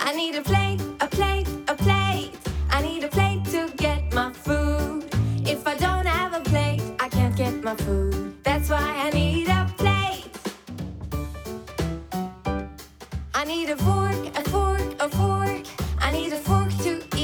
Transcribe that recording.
I need a plate, a plate, a plate. I need a plate to get my food. If I don't have a plate, I can't get my food. That's why I need a plate. I need a fork, a fork, a fork. I need a fork to